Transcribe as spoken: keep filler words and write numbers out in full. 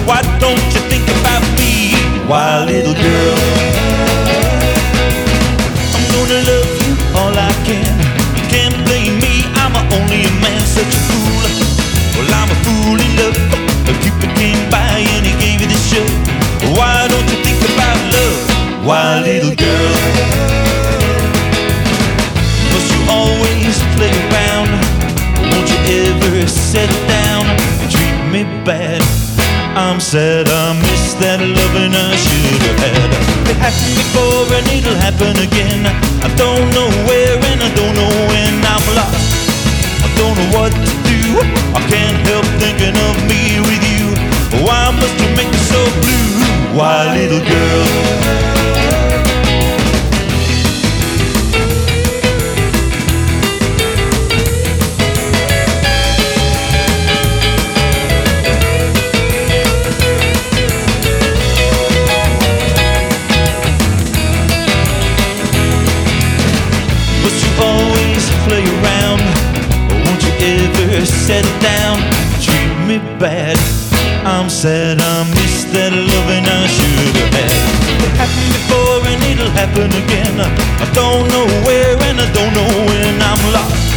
Why don't you think about me? Why, little girl, I'm gonna love you all I can. You can't blame me, I'm only a man, such a fool. Well, I'm a fool in love. The Cupid came by and he gave you the show. Why don't you think about love? Why, little girl, must you always play around? Won't you ever settle down and treat me bad? I'm sad I missed that loving I should have had. It happened before and it'll happen again. I don't know where and I don't know when. I'm lost, I don't know what to do. I can't help thinking of me with you. Why must you make me so blue? Why, little girl? Always play around, or won't you ever settle down? Treat me bad, I'm sad I missed that loving I should have had. It happened before and it'll happen again. I don't know where and I don't know when. I'm lost,